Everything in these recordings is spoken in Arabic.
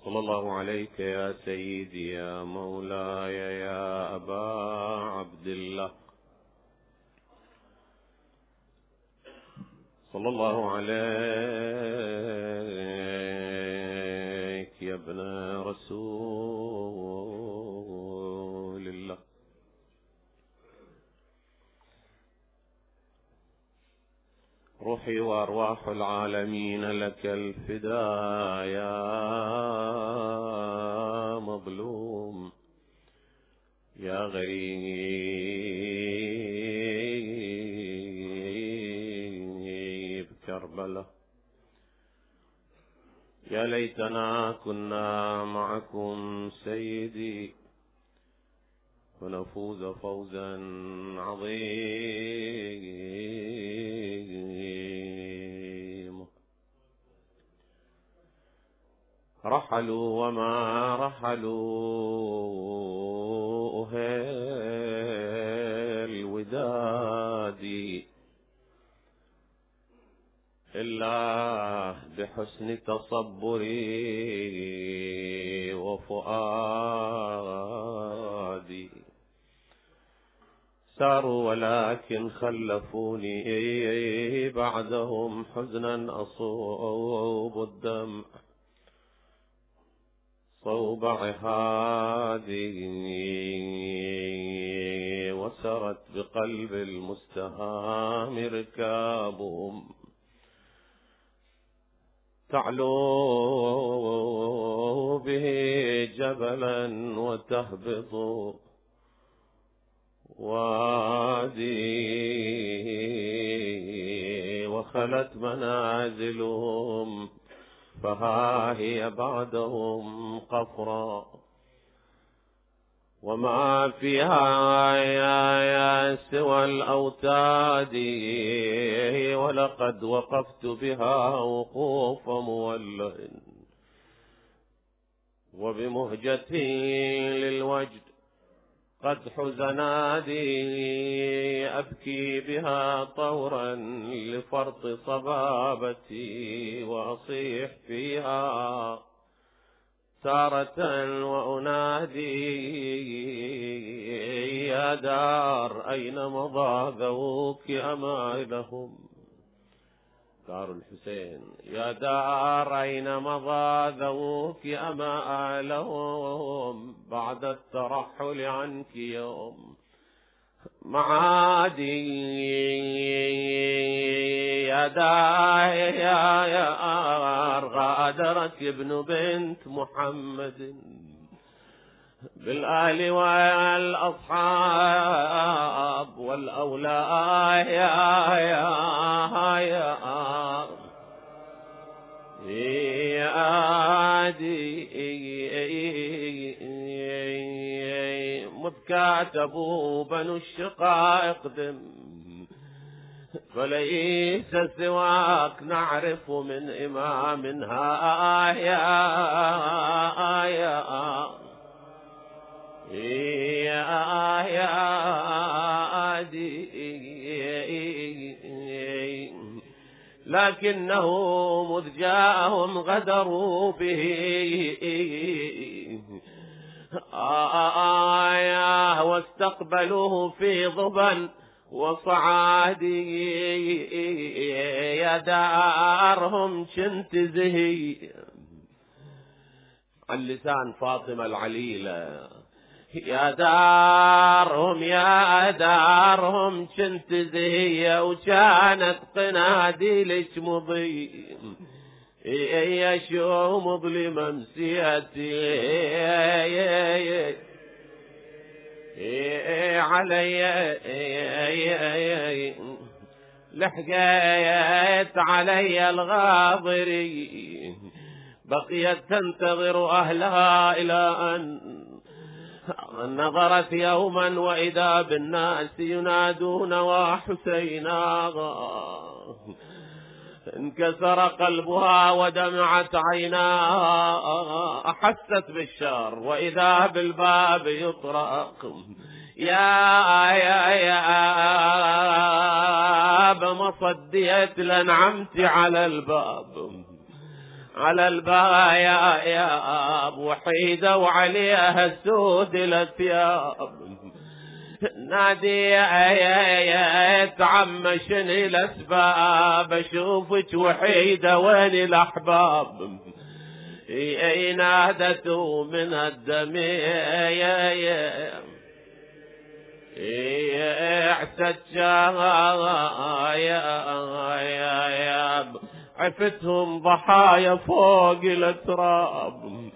صلى الله عليك يا سيدي يا مولاي يا أبا عبد الله. صلى الله عليك يا ابن رسول الله. روحي وأرواح العالمين لك الفداء يا مظلوم يا غريب كربلاء. يا ليتنا كنا معكم سيدي ونفوز فوزا عظيما. رحلوا وما رحلوا أهل الوداد إلا بحسن تصبري وفؤادي. ساروا ولكن خلفوني بعدهم حزنا أصوب الدمع صوب عهادي. وسرت بقلب المستهام ركابهم تعلو به جبلا وتهبط وادي. وخلت منازلهم فها هي بعدهم قفرا وما فيها يا سوى الأوتاد. ولقد وقفت بها وقوف مولع وبمهجتي للوجد قد حزنادي. أبكي بها طورا لفرط صبابتي وأصيح فيها تارة وأنادي. يا دار أين مضى ذوك أمالهم. دار الحسين. يا دار أين مضى ذوك أمالهم بعد الترحل عنك يوم معادي. يا دار غادرك ابن بنت محمد بالآل والأصحاب والأولاد. مذ كاتبوا بنو الشقائق دم فليس سواك نعرف من إمامها. لكنه مذ جاءهم غدروا به واستقبلوه في ضبا وصعادي. يا دارهم شنت زهي عن لسان فاطمة العليلة. يا دارهم شنت زهية وكانت قناديلك مضي يشو مظلمة مسيتي علي لحقيت علي الغاضري. بقيت تنتظر أهلها إلى أن نظرت يوما وإذا بالناس ينادون وحسينا. انكسر قلبها ودمعت عيناها. أحست بالشر وإذا بالباب يطرق. يا بمصديت لنعمت على الباب على البايا يا وحيدة وعليها السود الثياب، نادي يا تعمشني الأسباب، أشوفك وحيدة وين الأحباب، اي نادته من الدمية اعتد يا عفتهم ضحايا فوق التراب،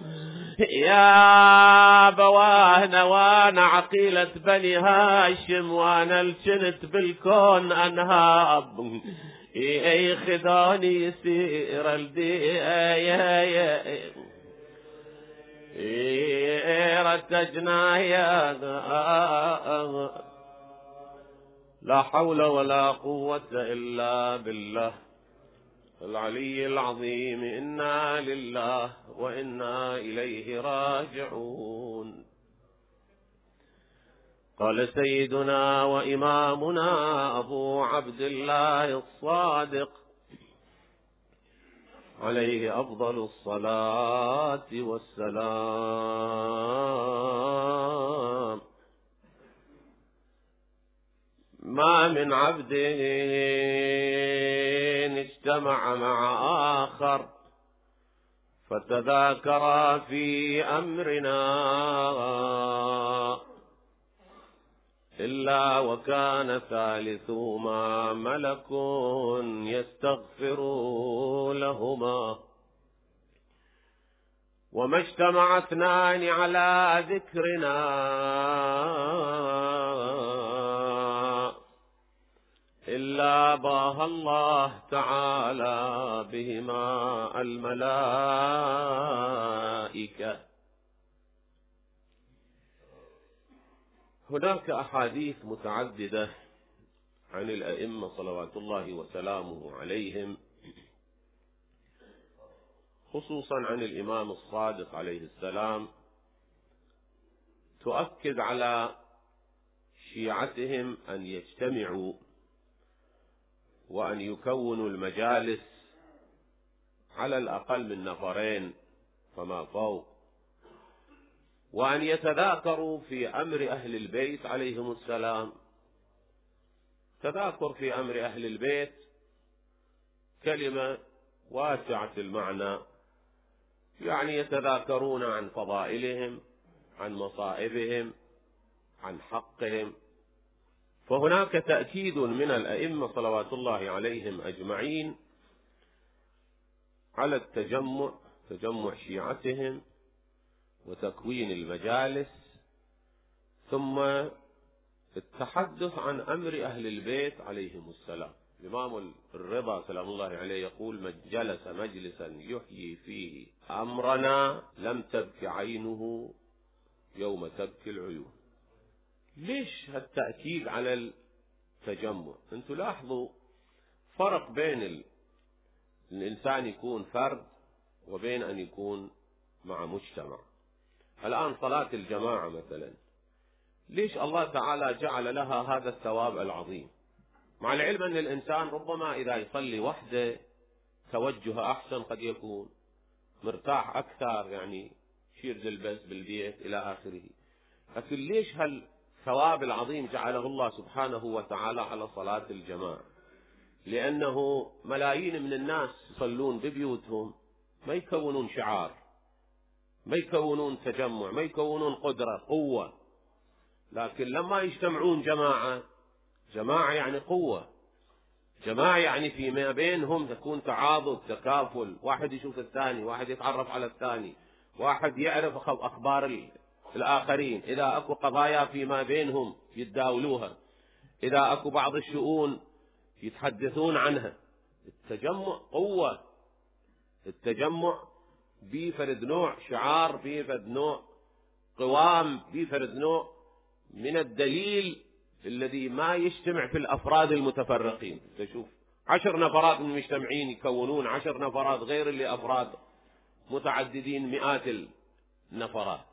يا بواهنا وانا عقيلة بني هاشم، وانا الجنت بالكون انهاب، اي خذوني يسير الدي رتجنا يا لا حول ولا قوة إلا بالله العلي العظيم. إنا لله وإنا إليه راجعون. قال سيدنا وإمامنا أبو عبد الله الصادق عليه أفضل الصلاة والسلام: ما من عبد اجتمع مع آخر فتذاكرا في أمرنا إلا وكان ثالثهما ملك يستغفر لهما، وما اجتمع اثنان على ذكرنا إلا باهى الله تعالى بهما الملائكة. هناك أحاديث متعددة عن الأئمة صلوات الله وسلامه عليهم، خصوصا عن الإمام الصادق عليه السلام، تؤكد على شيعتهم أن يجتمعوا وأن يكونوا المجالس على الأقل من نفرين فما فوق، وأن يتذاكروا في أمر أهل البيت عليهم السلام. تذاكر في أمر أهل البيت كلمة واسعة المعنى، يعني يتذاكرون عن فضائلهم، عن مصائبهم، عن حقهم. فهناك تأكيد من الأئمة صلوات الله عليهم أجمعين على التجمع، تجمع شيعتهم وتكوين المجالس، ثم التحدث عن أمر أهل البيت عليهم السلام. الإمام الرضا سلام الله عليه يقول: من جلس مجلسا يحيي فيه أمرنا لم تبك عينه يوم تبكي العيون. ليش هالتأكيد على التجمع؟ انتوا لاحظوا فرق بين الإنسان يكون فرد وبين أن يكون مع مجتمع. الآن صلاة الجماعة مثلا، ليش الله تعالى جعل لها هذا الثواب العظيم؟ مع العلم أن الإنسان ربما إذا يصلي وحده توجه أحسن، قد يكون مرتاح أكثر، يعني يشير للبس بالبيت إلى آخره. لكن ليش هالثواب العظيم جعله الله سبحانه وتعالى على صلاة الجماعة؟ لأنه ملايين من الناس يصلون ببيوتهم، ما يكونون شعار، ما يكونون تجمع، ما يكونون قوة، لكن لما يجتمعون جماعة، جماعة يعني قوة، جماعة يعني فيما بينهم تكون تعاضد، تكافل، واحد يشوف الثاني، واحد يتعرف على الثاني، واحد يعرف أخبار الآخرين، إذا أكو قضايا فيما بينهم يتداولوها، إذا أكو بعض الشؤون يتحدثون عنها. التجمع قوة، التجمع بيفرد نوع شعار، بيفرد نوع قوام، بيفرد نوع من الدليل الذي ما يجتمع في الأفراد المتفرقين. تشوف 10 نفرات من المجتمعين يكونون 10 نفرات غير اللي أفراد متعددين مئات النفرات،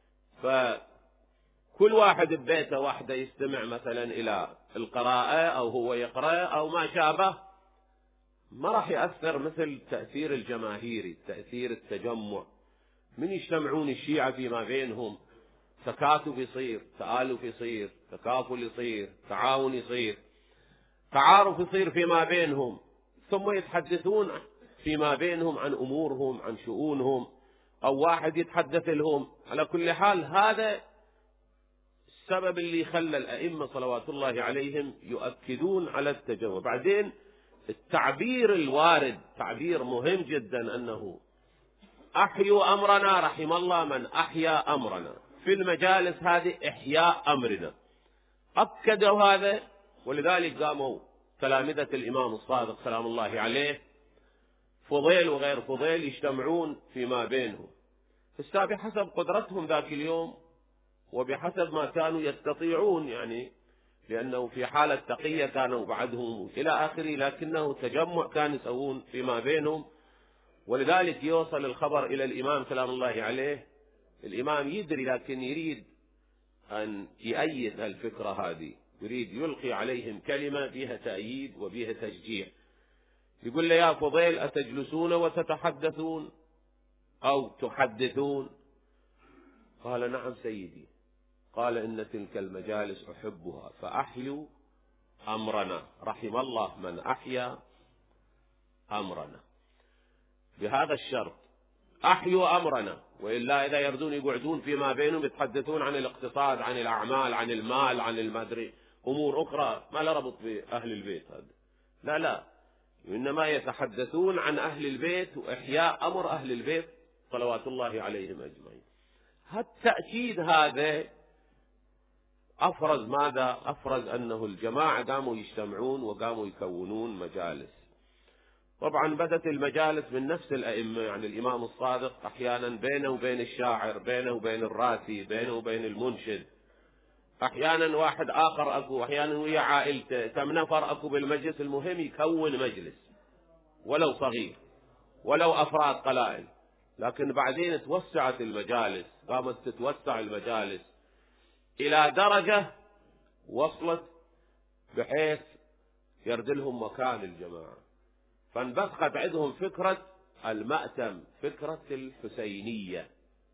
فكل واحد ببيته واحدة يستمع مثلا إلى القراءة أو هو يقرأ أو ما شابه، ما راح يأثر مثل التأثير الجماهيري، التأثير التجمع. من يجتمعون الشيعة فيما بينهم تكاتف يصير، تآلف يصير، تكافل يصير، تعاون يصير، تعارف يصير فيما بينهم، ثم يتحدثون فيما بينهم عن أمورهم، عن شؤونهم، أو واحد يتحدث لهم. على كل حال هذا السبب اللي خلى الأئمة صلوات الله عليهم يؤكدون على التجمع. بعدين التعبير الوارد تعبير مهم جدا، أنه أحيوا أمرنا، رحم الله من أحيا أمرنا. في المجالس هذه إحياء أمرنا، أكدوا هذا. ولذلك قاموا تلامذة الإمام الصادق سلام الله عليه، فضيل وغير فضيل، يجتمعون فيما بينهم بحسب قدرتهم ذاك اليوم وبحسب ما كانوا يستطيعون، يعني لأنه في حالة تقية كانوا بعدهم إلى آخره، لكنه تجمع كانوا يسوون فيما بينهم. ولذلك يوصل الخبر إلى الإمام سلام الله عليه، الإمام يدري لكن يريد أن يؤيد الفكرة هذه، يريد يلقي عليهم كلمة فيها تأييد وفيها تشجيع. يقول له يا فضيل أتجلسون وتتحدثون أو تحدثون؟ قال نعم سيدي. قال إن تلك المجالس أحبها، فأحيوا أمرنا، رحم الله من أحيا أمرنا. بهذا الشرط أحيوا أمرنا، وإلا إذا يردون يقعدون فيما بينهم يتحدثون عن الاقتصاد، عن الأعمال، عن المال، عن المدري أمور أخرى ما لا ربط بأهل البيت هذا، لا، إنما يتحدثون عن أهل البيت وإحياء أمر أهل البيت صلوات الله عليهم أجمعين. التأكيد هذا أفرز ماذا؟ أفرز أنه الجماعة قاموا يجتمعون وقاموا يكونون مجالس. طبعا بدت المجالس من نفس الأئمة، يعني الإمام الصادق أحيانا بينه وبين الشاعر، بينه وبين الراسي، بينه وبين المنشد، أحيانا واحد آخر أكو، أحيانا ويا عائلته، كم نفر أكو بالمجلس. المهم يكون مجلس ولو صغير، ولو أفراد قلائل. لكن بعدين توسعت المجالس، قامت تتوسع المجالس إلى درجة وصلت بحيث يرد لهم مكان الجماعة، فانبثقت عندهم فكرة المأتم، فكرة الحسينية،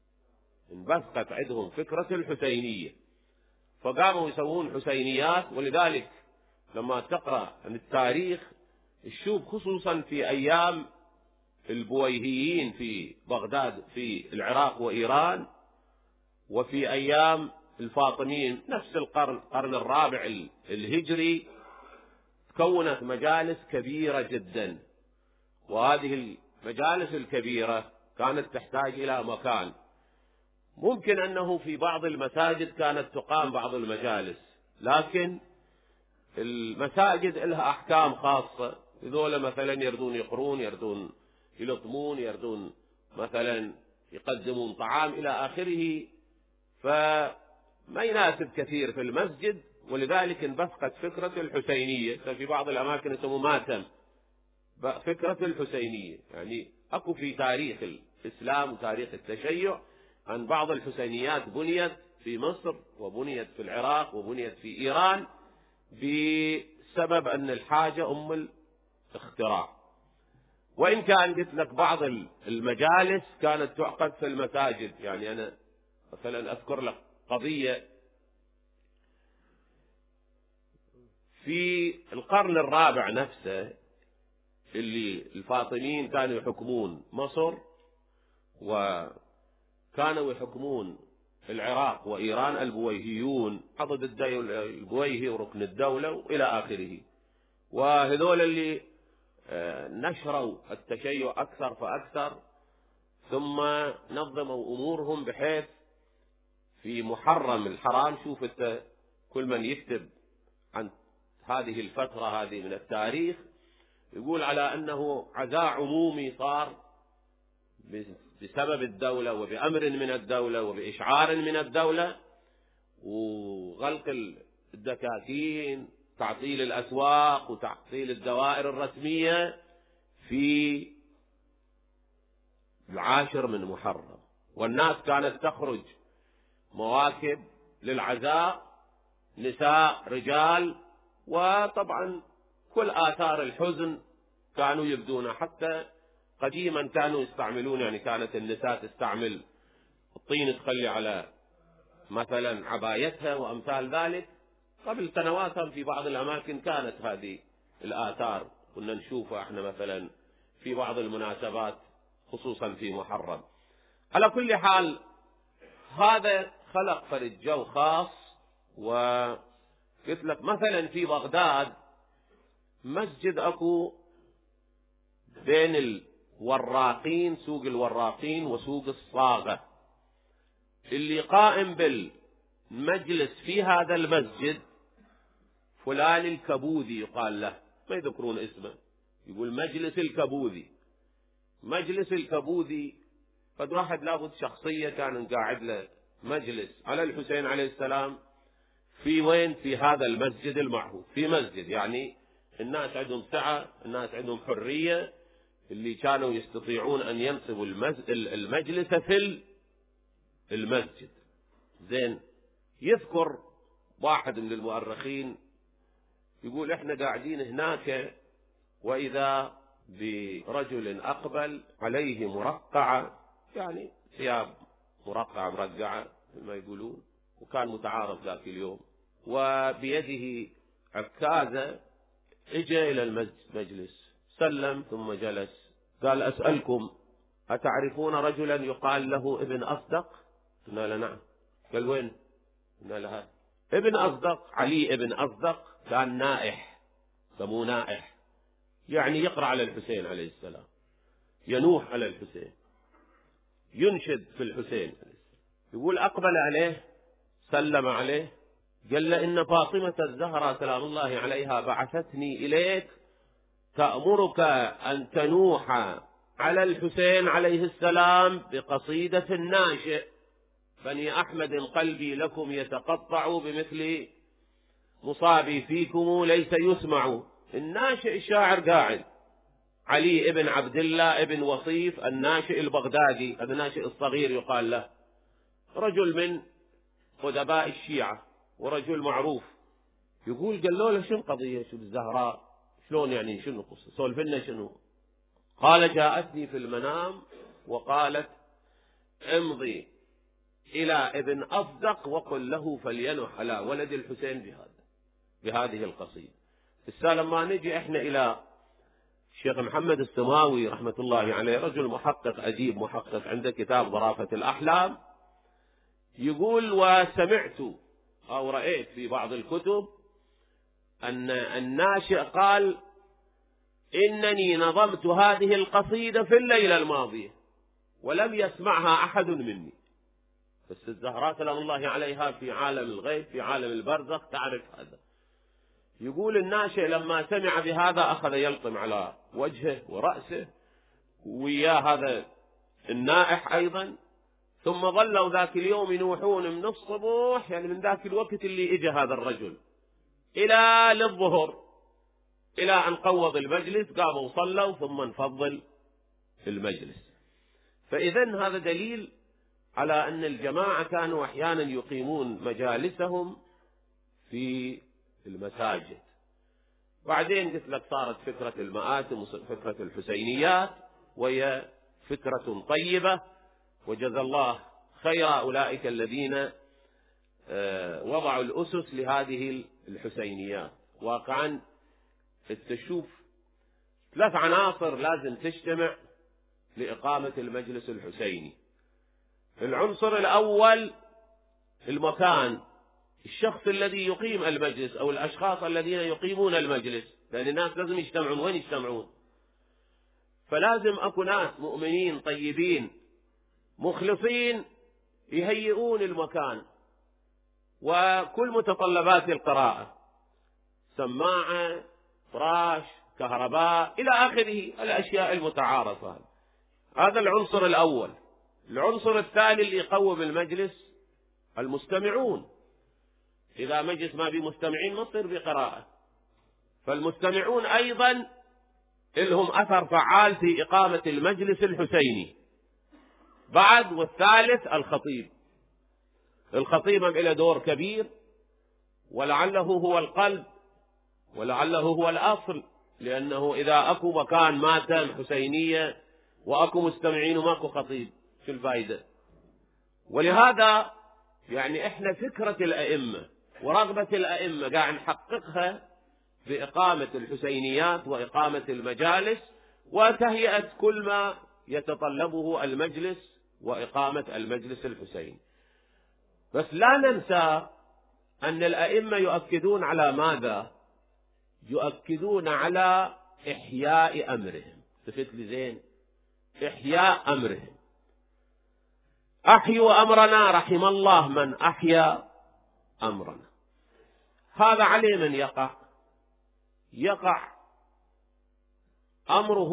انبثقت عندهم فكرة الحسينية، فقاموا يسوون حسينيات. ولذلك لما تقرأ عن التاريخ الشوب خصوصا في أيام البويهيين في بغداد في العراق وإيران، وفي أيام الفاطميين نفس القرن الرابع الهجري، تكونت مجالس كبيرة جدا. وهذه المجالس الكبيرة كانت تحتاج إلى مكان. ممكن أنه في بعض المساجد كانت تقام بعض المجالس، لكن المساجد لها أحكام خاصة. هذول مثلا يردون يقرون، يردون يلطمون، يردون مثلا يقدمون طعام إلى آخره، فما يناسب كثير في المسجد. ولذلك انبثقت فكرة الحسينية. في بعض الأماكن يسموا ماتم، فكرة الحسينية. يعني أكو في تاريخ الإسلام وتاريخ التشيع عن بعض الحسينيات بنيت في مصر وبنيت في العراق وبنيت في إيران بسبب أن الحاجة أم الاختراع. وإن كان قلت لك بعض المجالس كانت تعقد في المساجد. يعني أنا مثلا أذكر لك قضية في القرن الرابع نفسه، اللي الفاطميين كانوا يحكمون مصر وكانوا يحكمون العراق وإيران، البويهيون، عضد البويهي وركن الدولة وإلى آخره. وهذول اللي نشروا التشيع أكثر فأكثر، ثم نظموا أمورهم بحيث في محرم الحرام. شوف انت كل من يكتب عن هذه الفترة هذه من التاريخ يقول على أنه عزاء عمومي صار بسبب الدولة وبأمر من الدولة وبإشعار من الدولة، وغلق الدكاكين، تعطيل الأسواق وتعطيل الدوائر الرسمية في 10 من محرم. والناس كانت تخرج مواكب للعزاء، نساء رجال، وطبعا كل آثار الحزن كانوا يبدون. حتى قديما كانوا يستعملون، يعني كانت النساء تستعمل الطين تخلي على مثلا عبايتها وأمثال ذلك. قبل سنوات في بعض الأماكن كانت هذه الآثار، كنا نشوفها احنا مثلا في بعض المناسبات خصوصا في محرم. على كل حال هذا خلق فرد جو خاص. وقلت لك مثلا في بغداد مسجد اكو بين الوراقين، سوق الوراقين وسوق الصاغة، اللي قائم بالمجلس في هذا المسجد فلان الكبوذي يقال له، ما يذكرون اسمه، يقول مجلس الكبوذي. مجلس الكبوذي قد واحد لابد شخصية كان قاعد له مجلس على الحسين عليه السلام في وين؟ في هذا المسجد المعهود، في مسجد يعني الناس عندهم سعة، الناس عندهم حرية، اللي كانوا يستطيعون أن ينصبوا المجلس في المسجد. زين، يذكر واحد من المؤرخين يقول احنا قاعدين هناك وإذا برجل أقبل عليه مرقعة، يعني ثياب مرقعة مرقعة ما يقولون، وكان متعارف ذاك اليوم، وبيده عكازة. اجى إلى المجلس سلم ثم جلس، قال أسألكم أتعرفون رجلا يقال له ابن أصدق؟ قلنا له نعم. قال وين؟ قلنا له هذا ابن أصدق، علي ابن أصدق، كان نائح، سموه نائح، يعني يقرأ على الحسين عليه السلام، ينوح على الحسين، ينشد في الحسين. يقول أقبل عليه سلم عليه، قال له إن فاطمة الزهراء سلام الله عليها بعثتني إليك تأمرك أن تنوح على الحسين عليه السلام بقصيدة الناشئ: بني أحمد قلبي لكم يتقطع بمثل مصابي فيكم ليس يسمع. الناشئ الشاعر قاعد، علي ابن عبد الله ابن وصيف الناشئ البغدادي، هذا الناشئ الصغير يقال له، رجل من قدباء الشيعة ورجل معروف. يقول قال له شنو قضية شو الزهراء، شلون يعني شنو قصة، سولف لنا شنو. قال جاءتني في المنام وقالت امضي إلى ابن أصدق وقل له فلينح على ولد الحسين بهذه القصيدة. لما نجي احنا إلى الشيخ محمد السماوي رحمة الله عليه، رجل محقق أديب محقق، عنده كتاب ظرافة الأحلام، يقول وسمعت أو رأيت في بعض الكتب أن الناشئ قال إنني نظمت هذه القصيدة في الليلة الماضية ولم يسمعها أحد مني. بس الزهراء سلام الله عليها في عالم الغيب، في عالم البرزخ، تعرف هذا. يقول الناشئ لما سمع بهذا أخذ يلطم على وجهه ورأسه، وياه هذا النائح أيضا. ثم ظلوا ذاك اليوم ينوحون من الصبح، يعني من ذاك الوقت اللي إجا هذا الرجل إلى للظهر، إلى أن قوض المجلس، قاموا وصلوا ثم انفضل المجلس. فإذن هذا دليل على أن الجماعة كانوا أحيانا يقيمون مجالسهم في المساجد. بعدين قلت لك صارت فكرة المآتم وفكرة الحسينيات، وهي فكرة طيبة، وجزا الله خير أولئك الذين وضعوا الأسس لهذه الحسينيات. واقعا تشوف 3 عناصر لازم تجتمع لإقامة المجلس الحسيني. العنصر الأول المكان، الشخص الذي يقيم المجلس أو الأشخاص الذين يقيمون المجلس، لأن الناس لازم يجتمعون. وين يجتمعون؟ فلازم أكو ناس مؤمنين طيبين مخلصين يهيئون المكان وكل متطلبات القراءة، سماعة، فراش، كهرباء، إلى آخره الأشياء المتعارفة. هذا العنصر الأول. العنصر الثاني اللي يقوم المجلس المستمعون. إذا مجلس ما بيه مستمعين ما تصير بقراءة، فالمستمعون أيضا لهم أثر فعال في إقامة المجلس الحسيني. بعد والثالث الخطيب. الخطيب له دور كبير، ولعله هو القلب، ولعله هو الأصل لأنه إذا أكو مكان ماتم حسينية وأكو مستمعين وماكو خطيب شو الفائدة؟ ولهذا يعني إحنا فكرة الأئمة ورغبة الأئمة قاعد نحققها بإقامة الحسينيات وإقامة المجالس وتهيئة كل ما يتطلبه المجلس وإقامة المجلس الحسيني. بس لا ننسى أن الأئمة يؤكدون على ماذا؟ يؤكدون على إحياء أمرهم. تفت لي زين؟ إحياء أمرهم. أحيوا أمرنا رحم الله من أحيا أمرنا. هذا عليه من يقع أمره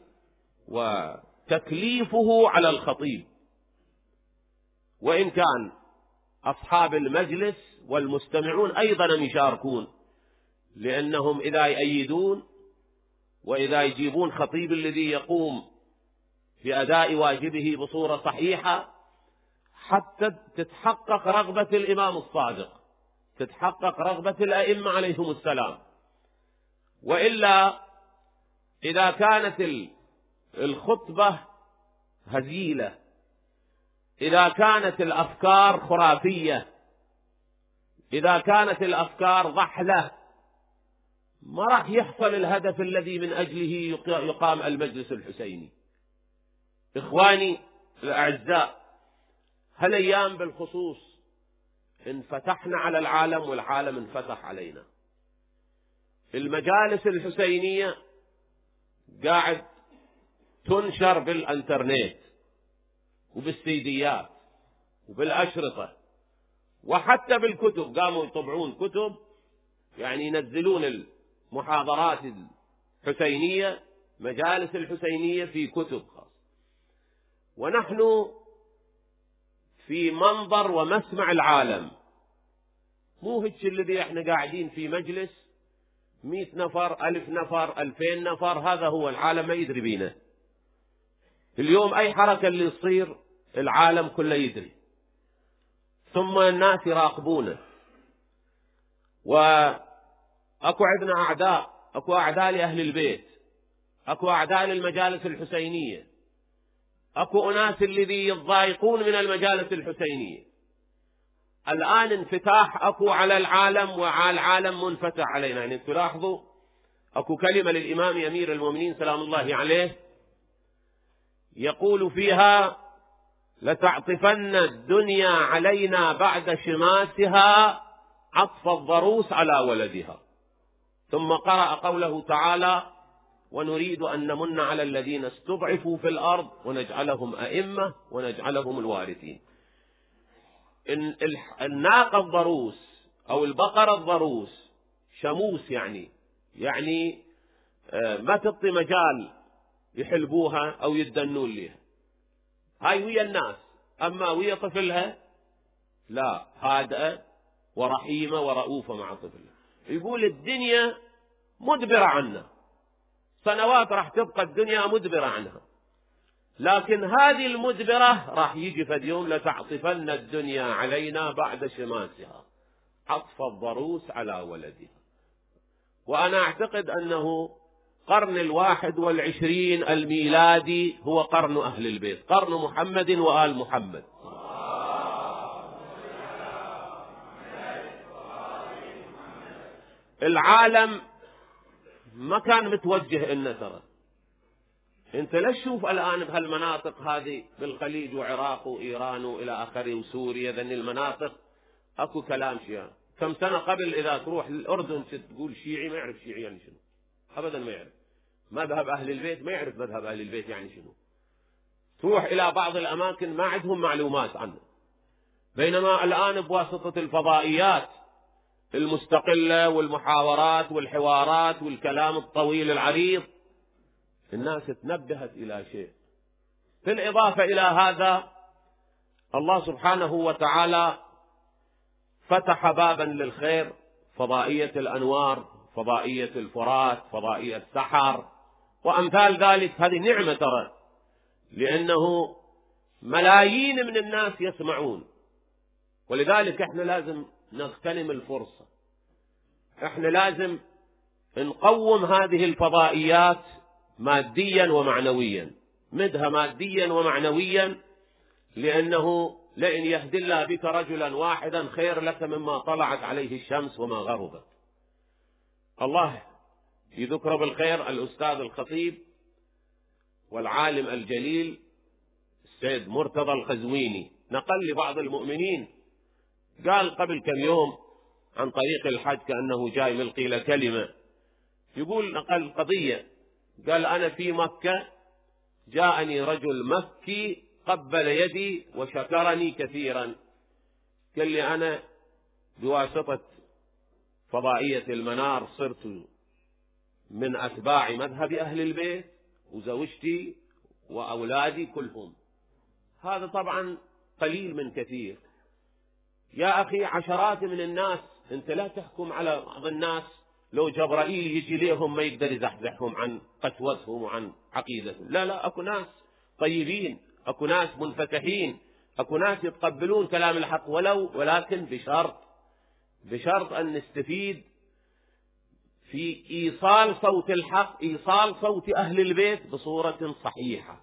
وتكليفه على الخطيب، وإن كان أصحاب المجلس والمستمعون أيضا يشاركون، لأنهم إذا يأيدون وإذا يجيبون خطيب الذي يقوم بأداء واجبه بصورة صحيحة حتى تتحقق رغبة الإمام الصادق، تتحقق رغبة الأئمة عليهم السلام. وإلا إذا كانت الخطبة هزيلة، إذا كانت الأفكار خرافية، إذا كانت الأفكار ضحلة، ما راح يحصل الهدف الذي من أجله يقام المجلس الحسيني. إخواني الأعزاء، هالأيام بالخصوص انفتحنا على العالم والعالم انفتح علينا. المجالس الحسينية قاعد تنشر بالانترنت وبالسيديات وبالأشرطة وحتى بالكتب، قاموا يطبعون كتب يعني ينزلون المحاضرات الحسينية، مجالس الحسينية في كتب خاص. ونحن في منظر ومسمع العالم، مو هيك الذي احنا قاعدين في مجلس 100 نفر 1000 نفر 2000 نفر، هذا هو العالم ما يدري بينا. اليوم أي حركة اللي تصير العالم كله يدري، ثم الناس يراقبونه. وأكو عندنا أعداء، أكو أعداء لأهل البيت، أكو أعداء للمجالس الحسينية، أكو أناس الذي يتضايقون من المجالس الحسينية. الآن انفتاح أكو على العالم وعلى العالم منفتح علينا. يعني تلاحظوا أكو كلمة للإمام أمير المؤمنين سلام الله عليه يقول فيها: لتعطفن الدنيا علينا بعد شماسها عطف الضروس على ولدها. ثم قرأ قوله تعالى: ونريد أن نمن على الذين استضعفوا في الأرض ونجعلهم أئمة ونجعلهم الوارثين. الناقة الضروس أو البقرة الضروس شموس، يعني ما تعطي مجال يحلبوها أو يدنون لها. هاي ويا الناس، أما ويا طفلها لا، هادئة ورحيمة ورؤوفة مع طفلها. يقول الدنيا مدبرة عنا، سنوات راح تبقى الدنيا مدبرة عنها، لكن هذه المدبرة راح يجي في اليوم لتعطفن الدنيا علينا بعد شماسها عطف الضروس على ولدها. وأنا أعتقد أنه قرن 21 الميلادي هو قرن أهل البيت، قرن محمد وآل محمد. العالم ما كان متوجه إنه ترى انت لا تشوف الآن بهالمناطق هذه بالخليج وعراق وإيران وإلى آخره وسوريا، ذن المناطق أكو كلام شيعي. كم سنة قبل إذا تروح الأردن تقول شيعي ما يعرف شيعي يعني شنو، أبدا ما يعرف. مذهب أهل البيت ما يعرف مذهب أهل البيت يعني شنو. تروح إلى بعض الأماكن ما عندهم معلومات عنه. بينما الآن بواسطة الفضائيات المستقلة والمحاورات والحوارات والكلام الطويل العريض الناس تنبهت إلى شيء. في الإضافة إلى هذا الله سبحانه وتعالى فتح بابا للخير، فضائية الأنوار، فضائية الفرات، فضائية سحر وأمثال ذلك. هذه نعمة ترى، لأنه ملايين من الناس يسمعون، ولذلك احنا لازم نغتنم الفرصة. احنا لازم نقوم هذه الفضائيات ماديا ومعنويا، مدها ماديا ومعنويا، لأنه لئن يهدي الله بك رجلا واحدا خير لك مما طلعت عليه الشمس وما غربت. الله يذكر بالخير الأستاذ الخطيب والعالم الجليل السيد مرتضى القزويني نقل لبعض المؤمنين، قال قبل كم يوم عن طريق الحج كأنه جاي ملقي له كلمة، يقول نقل قضية، قال أنا في مكة جاءني رجل مكي قبل يدي وشكرني كثيرا، قال لي أنا بواسطة فضائية المنار صرت من أتباع مذهب أهل البيت وزوجتي وأولادي كلهم. هذا طبعا قليل من كثير يا أخي، عشرات من الناس، أنت لا تحكم على بعض الناس لو جبرائيل يجي ليهم ما يقدر يزحزحهم عن قسوتهم وعن عقيدتهم، لا لا، أكو ناس طيبين، أكو ناس منفتحين، أكو ناس يتقبلون كلام الحق ولكن بشرط أن نستفيد في إيصال صوت الحق، إيصال صوت أهل البيت بصورة صحيحة،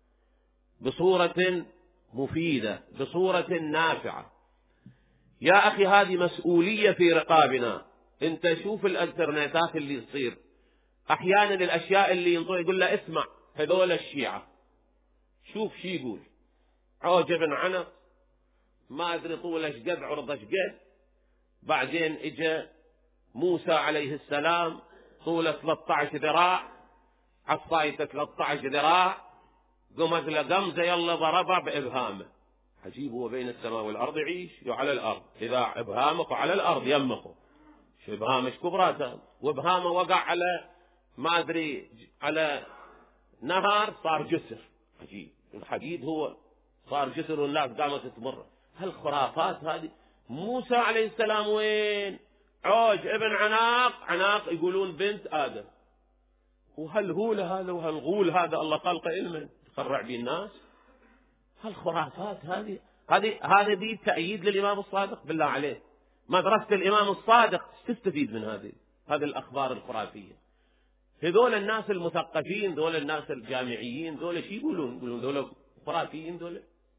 بصورة مفيدة، بصورة نافعة. يا أخي هذه مسؤولية في رقابنا. أنت شوف الانترنتات اللي تصير أحيانا، الأشياء اللي يقول له اسمع هذول الشيعة، شوف شي يقول عوجة بن عنق ما أدري طوله شقد عرضه شقد، بعدين إجا موسى عليه السلام طوله 13 ذراع، عصايته 13 ذراع، قمت له قمزة يلا ضربها بإبهامه. عجيب، هو بين السماء والأرض يعيش على الأرض، إذا إبهامك على الأرض يمخه، شو إبهامك كبراته، وإبهامه وقع على ما أدري على نهر صار جسر. عجيب، الحديد هو صار جسر والناس قامت تمر. هالخرافات هذه. موسى عليه السلام وين؟ عوج ابن عناق يقولون بنت آدم، وهالهول هذا وهالغول هذا الله خلقه علما يخرع به الناس. هالخرافات هذه دي تأييد للإمام الصادق بالله عليه. مدرسة الإمام الصادق تستفيد من هذه الأخبار الخرافية. هذول الناس المثقفين، دول الناس الجامعيين، دول شي يقولون دول خرافيين دول.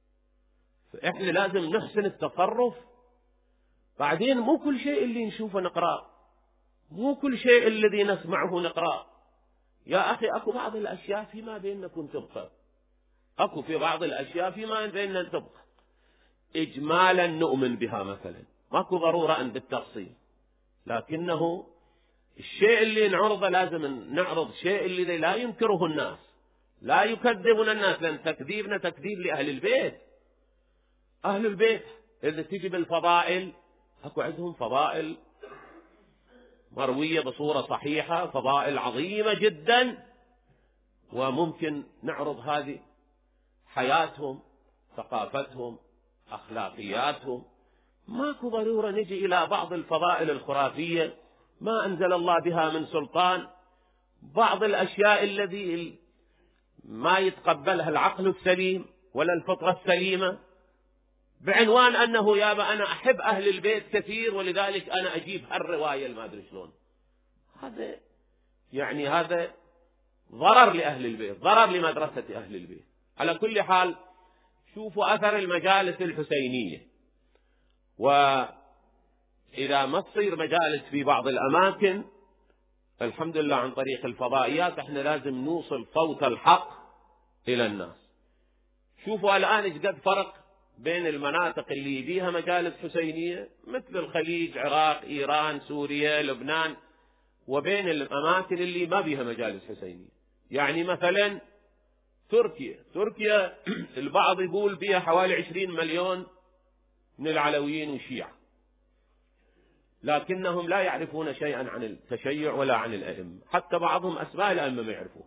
فإحنا لازم نحسن التصرف. بعدين مو كل شيء اللي نشوفه نقرأ، مو كل شيء الذي نسمعه نقرأ. يا أخي أكو بعض الأشياء فيما بينكم تبقى، أكو في بعض الأشياء فيما بيننا تبقى إجمالا نؤمن بها مثلا، ماكو ضرورة أن بالتفصيل، لكنه الشيء اللي نعرضه لازم نعرض شيء اللي لا ينكره الناس، لا يكذبون الناس، لأن تكذيبنا تكذيب لأهل البيت. أهل البيت إذا تجي بالفضائل، أكو عندهم فضائل مروية بصورة صحيحة، فضائل عظيمة جدا، وممكن نعرض هذه حياتهم، ثقافتهم، أخلاقياتهم. ماكو ضرورة نجي إلى بعض الفضائل الخرافية ما أنزل الله بها من سلطان، بعض الأشياء الذي ما يتقبلها العقل السليم ولا الفطرة السليمة، بعنوان أنه يابا أنا أحب أهل البيت كثير ولذلك أنا أجيب هالرواية ما أدري شلون. هذا ضرر لأهل البيت، ضرر لمدرسة أهل البيت. على كل حال شوفوا أثر المجالس الحسينية، وإذا ما تصير مجالس في بعض الأماكن الحمد لله عن طريق الفضائيات احنا لازم نوصل صوت الحق إلى الناس. شوفوا الآن ايش قد فرق بين المناطق اللي فيها مجالس حسينية مثل الخليج، عراق، إيران، سوريا، لبنان، وبين الأماكن اللي ما فيها مجالس حسينية. يعني مثلا تركيا البعض يقول فيها حوالي 20 مليون من العلويين والشيعة، لكنهم لا يعرفون شيئا عن التشيع ولا عن الأئمة، حتى بعضهم أسماء الأئمة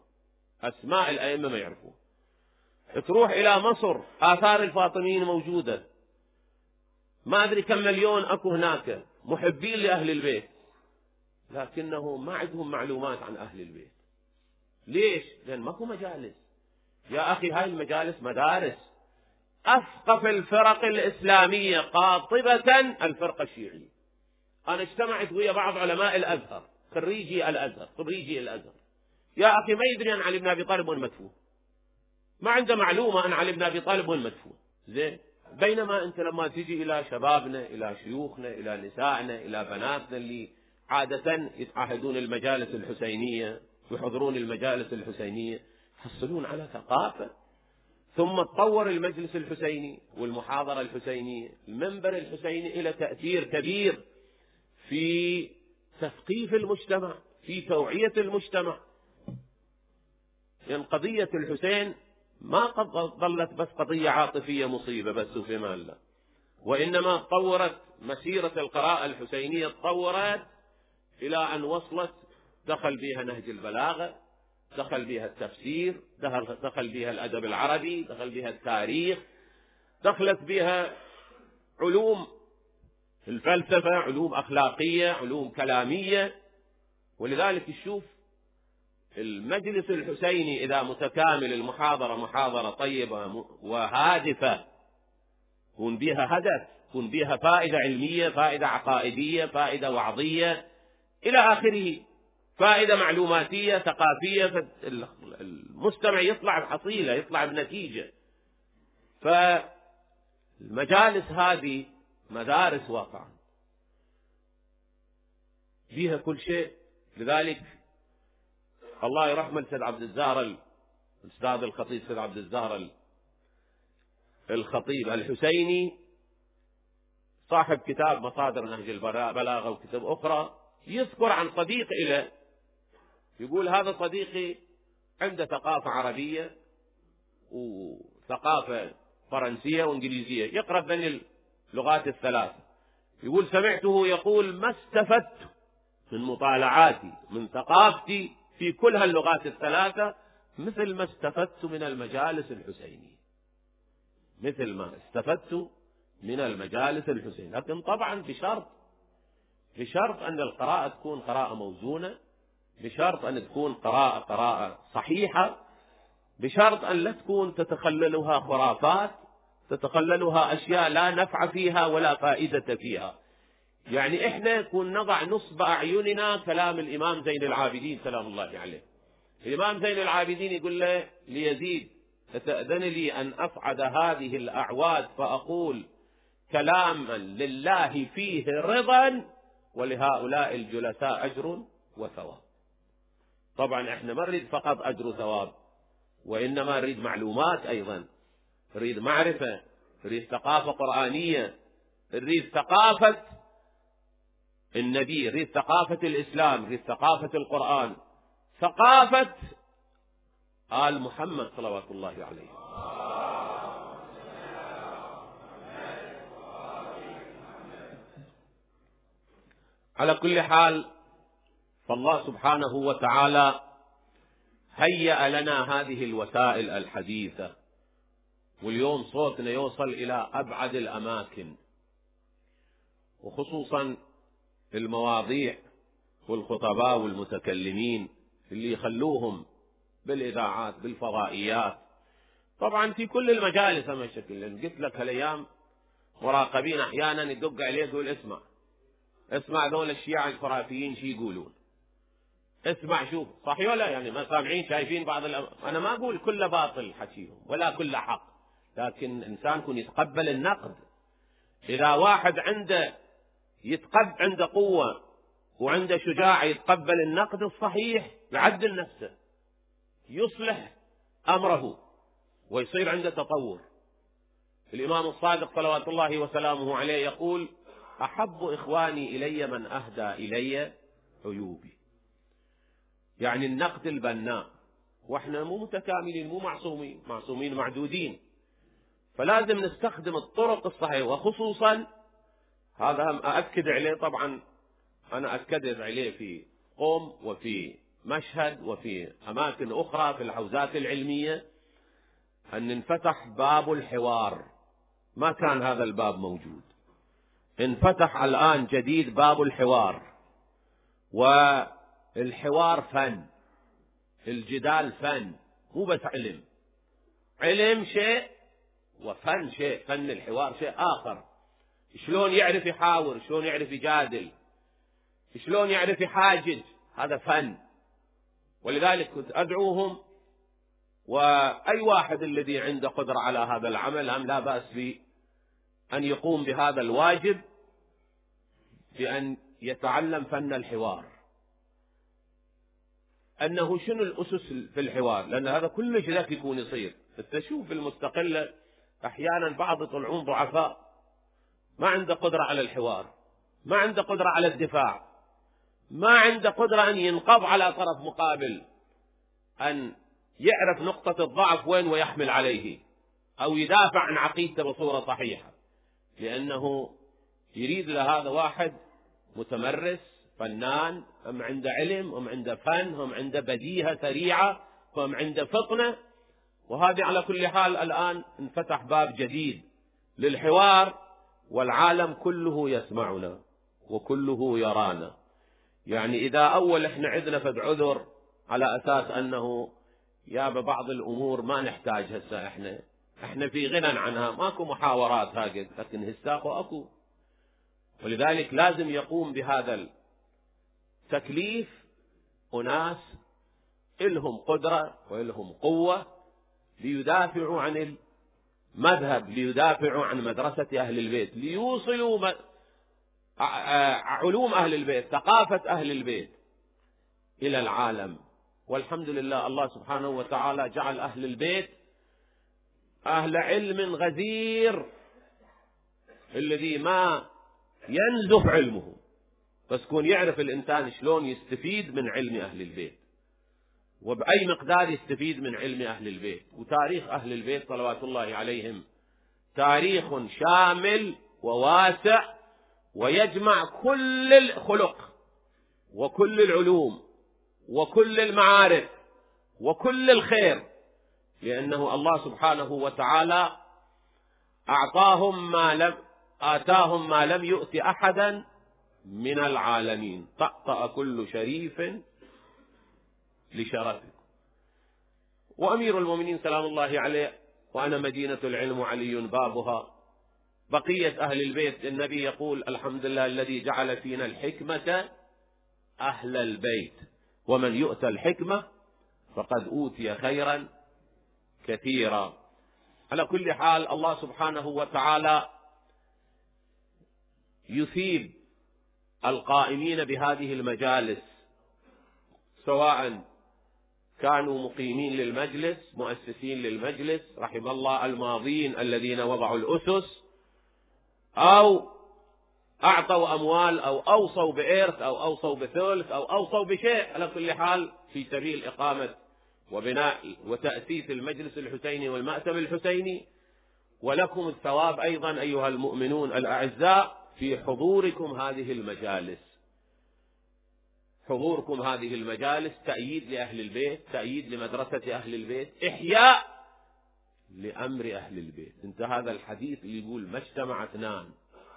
ما يعرفوها. تروح إلى مصر آثار الفاطميين موجودة، ما أدري كم مليون أكو هناك محبين لأهل البيت، لكنه ما عندهم معلومات عن أهل البيت. ليش؟ لأن ماكو مجالس. يا أخي هاي المجالس مدارس. أثقف الفرق الإسلامية قاطبة الفرقة الشيعية. أنا اجتمعت ويا بعض علماء الأزهر خريجي الأزهر، يا أخي ما يدري أن علي بن أبي طالب وين مدفون، ما عنده معلومة أن علي بن أبي طالب وين مدفون. زين، بينما أنت لما تجي إلى شبابنا، إلى شيوخنا، إلى نسائنا، إلى بناتنا اللي عادة يتعاهدون المجالس الحسينية ويحضرون المجالس الحسينية، يحصلون على ثقافة. ثم تطور المجلس الحسيني والمحاضرة الحسينية، المنبر الحسيني إلى تأثير كبير في تثقيف المجتمع، في توعية المجتمع. يعني قضية الحسين ما قد ظلت بس قضية عاطفية مصيبة بس وفي مال، لا، وإنما تطورت مسيرة القراءة الحسينية، تطورت إلى أن وصلت دخل بها نهج البلاغة، دخل بها التفسير، دخل بها الأدب العربي، دخل بها التاريخ، دخلت بها علوم الفلسفة، علوم أخلاقية، علوم كلامية. ولذلك نشوف المجلس الحسيني إذا متكامل، المحاضرة محاضرة طيبة وهادفة، يكون بها هدف، يكون بها فائدة علمية، فائدة عقائدية، فائدة وعظية إلى آخره، فائدة معلوماتية ثقافية، المستمع يطلع بحصيلة، يطلع بنتيجة. فالمجالس هذه مدارس واقعا فيها كل شيء. لذلك الله يرحمه السيد عبد الزهر، الأستاذ الخطيب السيد عبد الزهر الخطيب الحسيني، صاحب كتاب مصادر نهج البلاغة وكتب أخرى، يذكر عن صديق له، يقول هذا صديقي عنده ثقافة عربية وثقافة فرنسية وإنجليزية، يقرأ بين اللغات الثلاث. يقول سمعته يقول ما استفدت من مطالعاتي من ثقافتي في كل هاللغات الثلاثة مثل ما استفدت من المجالس الحسينية، مثل ما استفدت من المجالس الحسينية. لكن طبعا بشرط أن القراءة تكون قراءة موزونة، بشرط أن تكون قراءة صحيحة، بشرط أن لا تكون تتخللها خرافات، تتخللها أشياء لا نفع فيها ولا فائدة فيها. يعني إحنا كن نضع نصب أعيننا كلام الإمام زين العابدين سلام الله عليه. الإمام زين العابدين يقول له ليزيد أتأذن لي أن أفعد هذه الأعواد فأقول كلاما لله فيه رضا ولهؤلاء الجلساء أجر وثواب. طبعا إحنا ما نريد فقط أجر وثواب، وإنما نريد معلومات أيضا، نريد معرفة، نريد ثقافة قرآنية، نريد ثقافة النبي، نريد ثقافة الإسلام، نريد ثقافة القرآن، ثقافة آل محمد صلوات الله عليه. على كل حال، فالله سبحانه وتعالى هيأ لنا هذه الوسائل الحديثة، واليوم صوتنا يوصل إلى أبعد الأماكن، وخصوصا المواضيع والخطباء والمتكلمين اللي يخلوهم بالإذاعات بالفضائيات، طبعا في كل المجالس ما شكل. لأن قلت لك هالأيام مراقبين أحيانا يدق عليه يقول اسمع ذول الشيعة الخرافيين شي يقولون، اسمع شوف صحيح ولا، يعني ما سامعين شايفين بعض أنا ما أقول كل باطل حكيهم ولا كل حق، لكن إنسان يكون يتقبل النقد. إذا واحد عنده قوة وعنده شجاعة يتقبل النقد الصحيح، يعدل نفسه، يصلح أمره، ويصير عنده تطور. الإمام الصادق صلوات الله وسلامه عليه يقول أحب إخواني إلي من أهدى إلي عيوبي، يعني النقد البناء. وإحنا مو متكاملين، مو معصومين معدودين، فلازم نستخدم الطرق الصحيحة. وخصوصا هذا أأكد عليه، طبعا أنا أكدت عليه في قم وفي مشهد وفي أماكن أخرى في الحوزات العلمية، أن انفتح باب الحوار. ما كان هذا الباب موجود، انفتح الآن جديد باب الحوار. والحوار فن، الجدال فن، مو بس علم شيء وفن شيء، فن الحوار شيء آخر. شلون يعرف يحاور، شلون يعرف يجادل، شلون يعرف يحاجج، هذا فن. ولذلك كنت أدعوهم، وأي واحد الذي عنده قدرة على هذا العمل هم لا بأس بأن يقوم بهذا الواجب، بأن يتعلم فن الحوار، أنه شنو الأسس في الحوار، لأن هذا كل شيء ذاك يكون يصير. تشوف المستقلة أحيانا بعض يطلعون ضعفاء، ما عنده قدرة على الحوار، ما عنده قدرة على الدفاع، ما عنده قدرة أن ينقض على طرف مقابل، أن يعرف نقطة الضعف وين ويحمل عليه، أو يدافع عن عقيدته بصورة صحيحة، لأنه يريد لهذا واحد متمرس فنان، هم عنده علم، هم عنده فن، هم عنده بديهة سريعة، هم عنده فطنة. وهذه على كل حال الآن انفتح باب جديد للحوار، والعالم كله يسمعنا وكله يرانا. يعني إذا أول إحنا عندنا فد عذر على أساس أنه يا ببعض الأمور ما نحتاج هسه، إحنا في غنى عنها، ماكو محاورات هكذا، لكن هساقو أكو. ولذلك لازم يقوم بهذا التكليف أناس إلهم قدرة وإلهم قوة ليدافعوا عن المذهب، ليدافعوا عن مدرسة أهل البيت، ليوصلوا علوم أهل البيت، ثقافة أهل البيت إلى العالم. والحمد لله الله سبحانه وتعالى جعل أهل البيت أهل علم غزير، الذي ما ينزف علمه، بس كون يعرف الإنسان شلون يستفيد من علم أهل البيت، وبأي مقدار يستفيد من علم أهل البيت. وتاريخ أهل البيت صلوات الله عليهم تاريخ شامل وواسع، ويجمع كل الخلق وكل العلوم وكل المعارف وكل الخير، لأنه الله سبحانه وتعالى آتاهم ما لم يؤت أحدا من العالمين، طأطأ كل شريف لشرفه. وأمير المؤمنين سلام الله عليه: وأنا مدينة العلم علي بابها. بقية أهل البيت النبي يقول: الحمد لله الذي جعل فينا الحكمة أهل البيت، ومن يؤتى الحكمة فقد أوتي خيرا كثيرا. على كل حال الله سبحانه وتعالى يثيب القائمين بهذه المجالس، سواء كانوا مقيمين للمجلس، مؤسسين للمجلس، رحم الله الماضين الذين وضعوا الأسس، أو أعطوا أموال، أو أوصوا بإرث، أو أوصوا بثلث، أو أوصوا بشيء، على كل حال في سبيل إقامة وبناء وتأسيس المجلس الحسيني والمأتم الحسيني. ولكم الثواب أيضا أيها المؤمنون الأعزاء في حضوركم هذه المجالس. حضوركم هذه المجالس تأييد لأهل البيت، تأييد لمدرسة أهل البيت، إحياء لأمر أهل البيت. انت هذا الحديث اللي يقول: ما اجتمع اثنان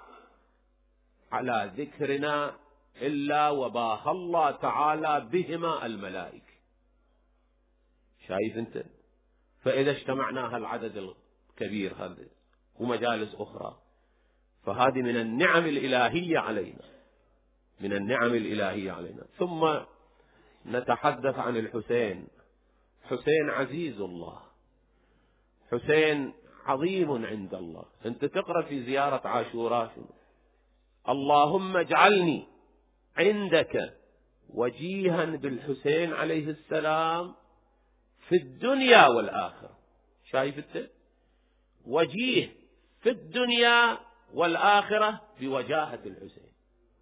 على ذكرنا إلا وباهى الله تعالى بهما الملائكة. شايف انت؟ فإذا اجتمعنا هالعدد الكبير هذا ومجالس أخرى، فهذه من النعم الإلهية علينا، من النعم الإلهية علينا. ثم نتحدث عن الحسين. حسين عزيز الله، حسين عظيم عند الله. انت تقرأ في زيارة عاشوراء: اللهم اجعلني عندك وجيها بالحسين عليه السلام في الدنيا والآخرة. شايف انت؟ وجيه في الدنيا والآخرة بوجاهة الحسين،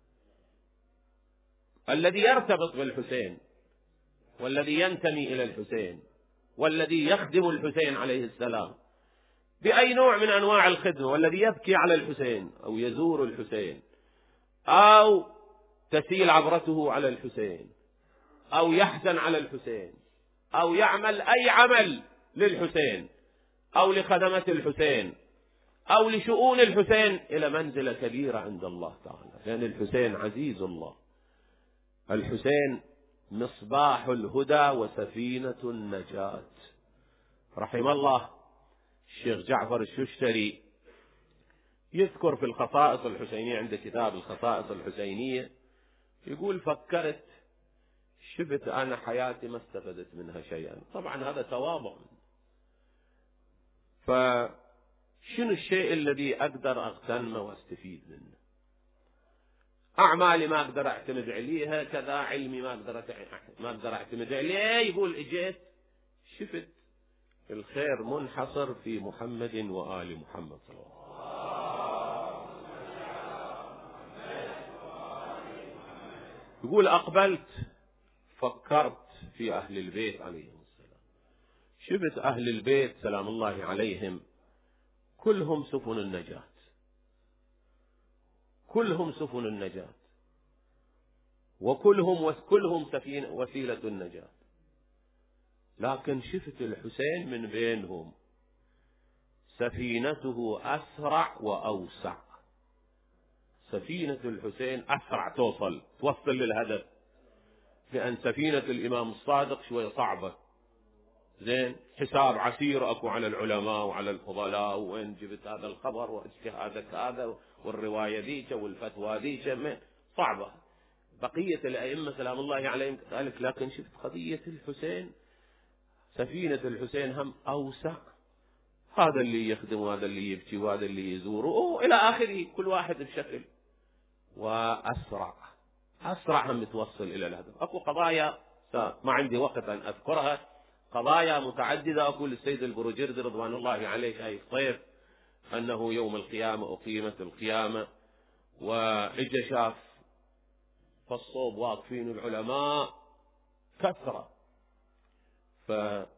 الذي يرتبط بالحسين، والذي ينتمي إلى الحسين، والذي يخدم الحسين عليه السلام بأي نوع من أنواع الخدمة، والذي يبكي على الحسين أو يزور الحسين أو تسيل عبرته على الحسين أو يحزن على الحسين أو يعمل أي عمل للحسين أو لخدمة الحسين أو لشؤون الحسين، إلى منزلة كبيرة عند الله تعالى، لأن الحسين عزيز الله. الحسين مصباح الهدى وسفينة النجاة. رحم الله الشيخ جعفر الششتري يذكر في الخصائص الحسينية، عند كتاب الخصائص الحسينية، يقول: فكرت شفت أنا حياتي ما استفدت منها شيئا. طبعا هذا تواضع. فشنو الشيء الذي أقدر أغتنمه واستفيد منه؟ أعمالي ما أقدر أعتمد عليها، كذا علمي ما أقدر أعتمد عليه. يقول إجيت شفت الخير منحصر في محمد وآل محمد صلى الله عليه وسلم. يقول أقبلت فكرت في أهل البيت عليهم السلام. شفت أهل البيت سلام الله عليهم كلهم سفن النجاة، كلهم سفن النجاة، وكلهم وسيلة النجاة. لكن شفت الحسين من بينهم سفينته أسرع وأوسع. سفينة الحسين أسرع، توصل للهدف، لأن سفينة الإمام الصادق شوية صعبة. زين، حساب عسير أكو على العلماء وعلى الفضلاء، وين جبت هذا الخبر واجتهادك هذا والرواية ذيك والفتوى ذيك، صعبة. بقية الأئمة سلام الله عليهم كذلك. لكن شفت قضية الحسين، سفينة الحسين هم أوسع، هذا اللي يخدم وهذا اللي يبكي وهذا اللي يزوره إلى آخره، كل واحد بشكل، وأسرع هم توصل إلى الهدف. أكو قضايا ما عندي وقت أن أذكرها، قضايا متعددة. أقول للسيد البروجردي رضوان الله عليه شايف طيب أنه يوم القيامة أقيمت القيامة، وإجا شاف فالصوب واقفين العلماء كثرة، فسأل،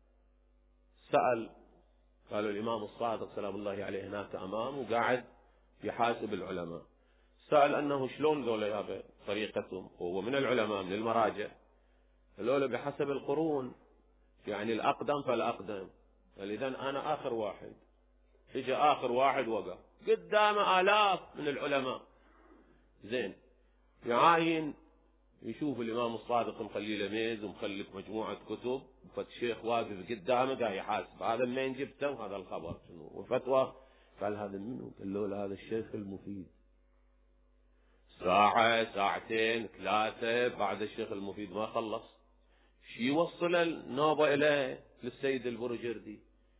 قالوا الإمام الصادق سلام الله عليه هناك أمام وقاعد يحاسب العلماء. سأل أنه شلون ذولا يابا طريقتهم، هو من العلماء من المراجع، ذولا بحسب القرون، يعني الأقدم فالأقدم. فإذا أنا آخر واحد، إجا آخر واحد وقع قدام آلاف من العلماء. زين، يعاين يشوف الإمام الصادق مخلي له ميز ومخلك مجموعة كتب، فالشيخ واقف قدامه قاعد يحاسب، هذا منين جبته هذا الخبر شنو والفتوى؟ قال هذا منو؟ قال له هذا الشيخ المفيد. ساعة ساعتين ثلاثة بعد الشيخ المفيد ما خلص، شي يوصل النوبة إليه للسيد البروجردي،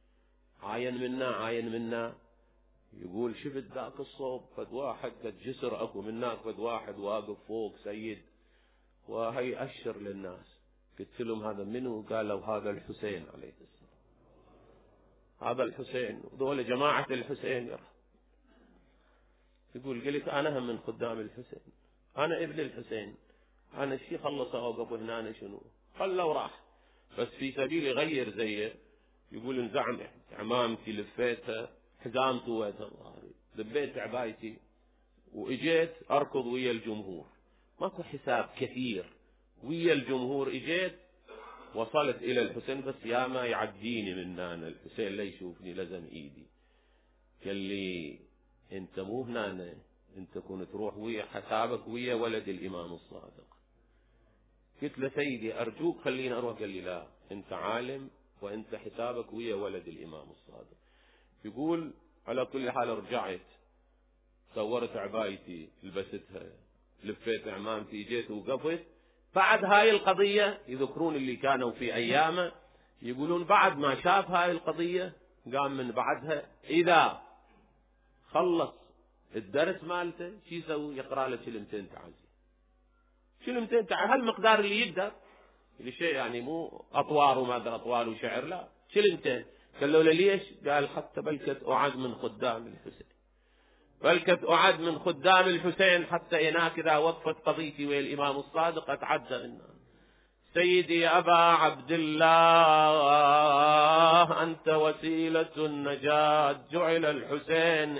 عاين منا يقول شفت ذاك الصوب فد واحد قد جسر أكو منك، فد واحد واقف فوق سيد، وهي أشر للناس. قلت لهم هذا منو؟ قالوا هذا الحسين عليه السلام، هذا الحسين، ودول جماعة الحسين. يقول قلت أنا هم من خدام الحسين، أنا ابن الحسين، أنا الشيء خلص أوقف هنا شنو خلوا راح، بس في سبيل يغير زيه. يقول انزعم عمامتي لفيتها، حزامته ويتها ظهري، لبيت عبايتي وإجيت أركض ويا الجمهور، ماكو حساب كثير، ويا الجمهور إجيت وصلت إلى الحسين، بس يا ما يعديني من هنا الحسين لا يشوفني لزم إيدي. قال لي أنت مو هنا، أنت كنت تروح ويا حسابك ويا ولد الإمام الصادق. قلت له سيدي أرجوك خليني أروح. قال لي لا، أنت عالم وأنت حسابك ويا ولد الإمام الصادق. يقول على كل حال رجعت، صورت عبايتي لبستها، لفيت عمامتي، جيت وقفت. بعد هاي القضية يذكرون اللي كانوا في أيامه، يقولون بعد ما شاف هاي القضية قام من بعدها إذا خلص الدرس مالته شي يسوي؟ يقرأ له كلمتين تعزي، كلمتين تعزي، هالمقدار اللي يقدر، اللي شيء يعني مو أطوار وما أدري أطوال وشعر، لا كلمتين. قالوا له ليش؟ قال حتى بلكت أعد من خدام الحسين، بلكت أعد من خدام الحسين، حتى هناك إذا وقفت قضيتي ويا الإمام الصادق أتعدى الناس. سيدي أبا عبد الله أنت وسيلة النجاة، جعل الحسين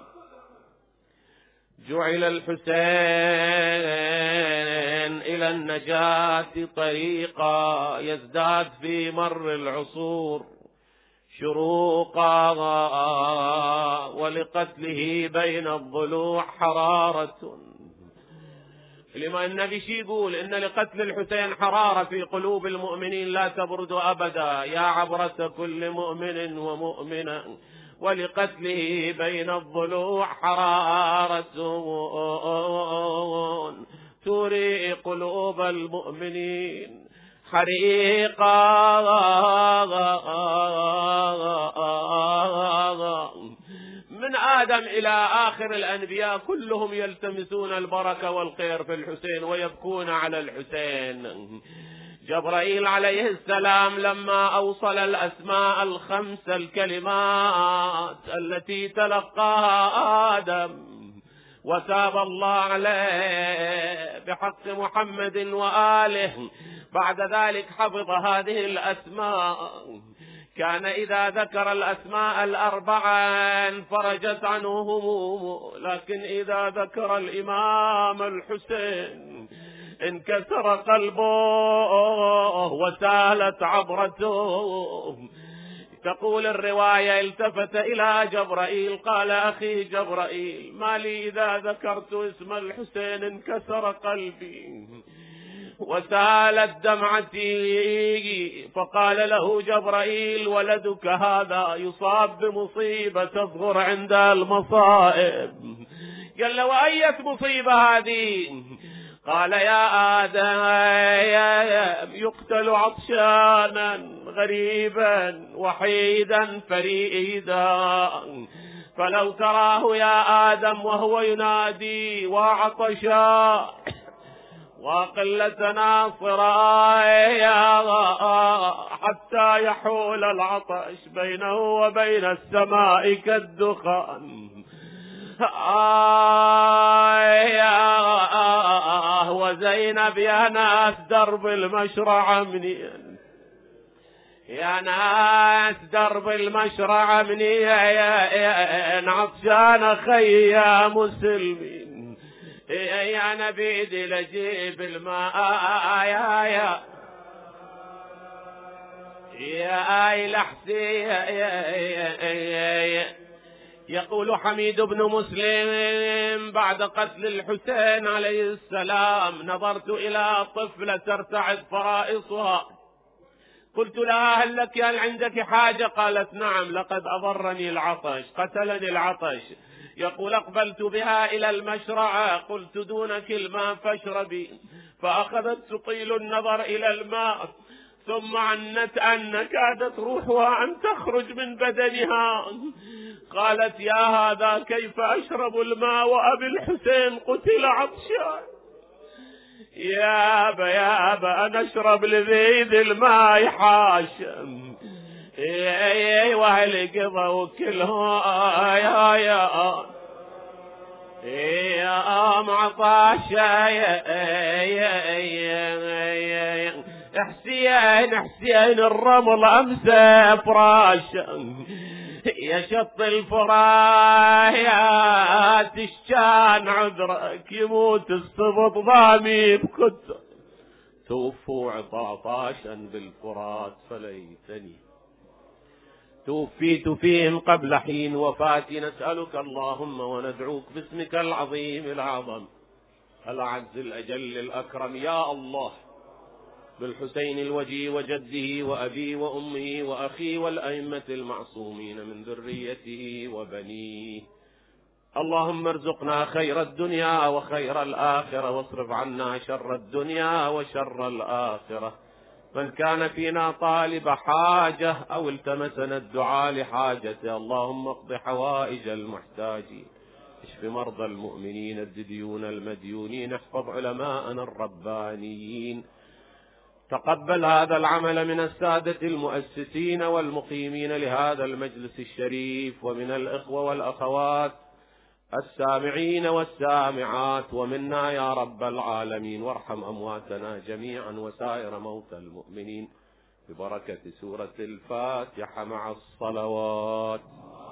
إلى النجاة طريقا، يزداد في مر العصور شروقا، ولقتله بين الضلوع حرارة. الإمام النبي شي يقول؟ إن لقتل الحسين حرارة في قلوب المؤمنين لا تبرد أبدا، يا عبرة كل مؤمن ومؤمنة، ولقتله بين الضلوع حرارة توري قلوب المؤمنين حريقا من آدم إلى آخر الأنبياء كلهم يلتمسون البركة والخير في الحسين ويبكون على الحسين. جبرائيل عليه السلام لما أوصل الأسماء الخمس الكلمات التي تلقاها آدم وتاب الله عليه بحق محمد وآله، بعد ذلك حفظ هذه الأسماء. كان إذا ذكر الأسماء الأربعة انفرجت عنه همومه، لكن إذا ذكر الإمام الحسين انكسر قلبه وسالت عبرته. تقول الرواية التفت إلى جبرائيل قال: أخي جبرائيل، ما لي إذا ذكرت اسم الحسين انكسر قلبي وسالت دمعتي. فقال له جبرائيل: ولدك هذا يصاب بمصيبة تصغر عند المصائب. قال له: وأية مصيبة هذه؟ قال: يا آدم يقتل عطشانا غريبا وحيدا فريدا، فلو تراه يا آدم وهو ينادي وعطشا وقلة ناصرا حتى يحول العطش بينه وبين السماء كالدخان. وزينب يا ناس درب المشرع منيا، يا ناس درب المشرع منيا، عطشان خي يا مسلمين، يا نبيدي لجيب الماء يا لحسي. يقول حميد بن مسلم: بعد قتل الحسين عليه السلام نظرت إلى طفلة ترتعد فرائصها، قلت لها: هل لك هل عندك حاجة؟ قالت: نعم، لقد أضرني العطش، قتلني العطش. يقول: أقبلت بها إلى المشرع، قلت: دونك الماء فاشربي. فأخذت تطيل النظر إلى الماء، ثم عنت أن كادت روحها أن تخرج من بدنها. قالت: يا هذا كيف أشرب الماء وأبي الحسين قتل عطشان؟ يا أبا أنا أشرب لذيذ الماء حاشم، وأهل قضوا كلهم يا معطاش حسين الرمل أمسى فراشا، يشط الفرايات الشان عذرك يموت الصبط ضامي بكتر، توفوا عطاشا بالفرات فليتني توفيت فيهم قبل حين وفاتي. نسألك اللهم وندعوك باسمك العظيم الأعظم الأعز الأجل الأكرم يا الله بالحسين الوجي وجده وأبي وأمه وأخي والأئمة المعصومين من ذريته وبنيه. اللهم ارزقنا خير الدنيا وخير الآخرة، واصرف عنا شر الدنيا وشر الآخرة. من كان فينا طالب حاجة أو التمسنا الدعاء لحاجته، اللهم اقض حوائج المحتاجين، اشف مرضى المؤمنين الديون المديونين، احفظ علماءنا الربانيين. تقبل هذا العمل من السادة المؤسسين والمقيمين لهذا المجلس الشريف، ومن الإخوة والأخوات السامعين والسامعات، ومنا يا رب العالمين. وارحم أمواتنا جميعا وسائر موتى المؤمنين ببركة سورة الفاتحة مع الصلوات.